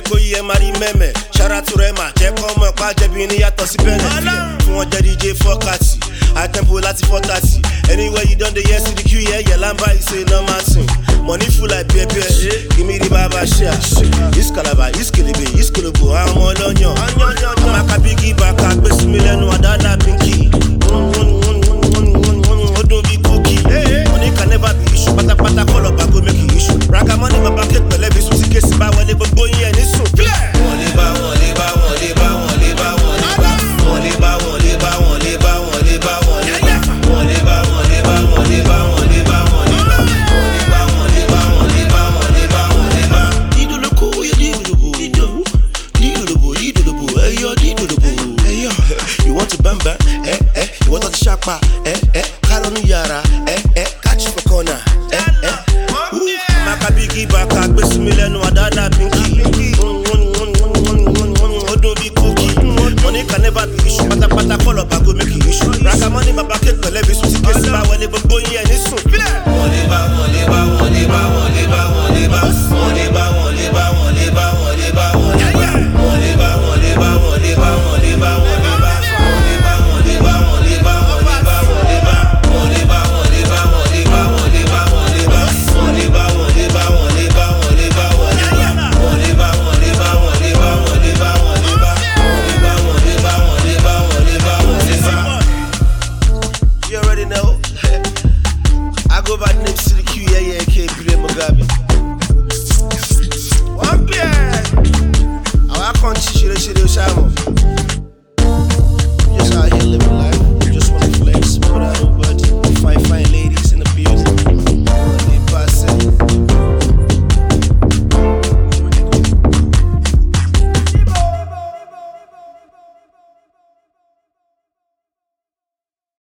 Eko yẹ mari mẹ́mẹ́, ṣara tu rẹ̀ mà jẹ́ kọ́ mọ̀ pa jẹ̀bi ní yàtọ̀ sí bẹ́ẹ̀. Fún wọn jẹ́ DJ 440, àtẹ̀mpò láti 430. Anywhere you don dey hear CDQ yẹ lamba ìṣe normal thing. Money full like pepper, give me the baba share. Iskalaba, iskelebe, iskolobo, àwọn ọmọ ọlọ́yàn. Ọmọ akabigi baka gbé súnmi lẹ́nu àdáàdá pinky. Ó dún bí kókì. Money can never be issue, pátápátá kọ́lọ̀ bá go make it issue. Raga money baba kéde pẹ̀lẹ́ bí sùn sí kéésì bá wọlé gbogbo yín ẹ̀ ní sùn. Wọ́n lè bá wọn lè bá wọn lè bá wọn lè bá wọn lè bá wọn lè bá wọn lè bá wọn lè bá wọn lè bá wọn lè bá wọn lè bá wọn lè bá wọn lè bá wọn lè bá wọn lè bá wọn lè bá wọn lè bá wọn lè bá wọn lè bá. Dídòlókò yẹ dídòlóbò ẹyọ dídòlóbò ẹyọ. You want to bamba you want to ṣapa kálọ̀ ní yàrá catch for corner Makabigi baka gbé súnmi lẹ́nu àdáàdá pinky. Ó dún bí kókì. Money can never be issue, pátápátá kọ́lọ̀ bá go make it issue. Raga money baba kéde pẹ̀lẹ́ bí sùn sí kéésì bá wọlé gbogbo yín ẹ̀ ní sùn.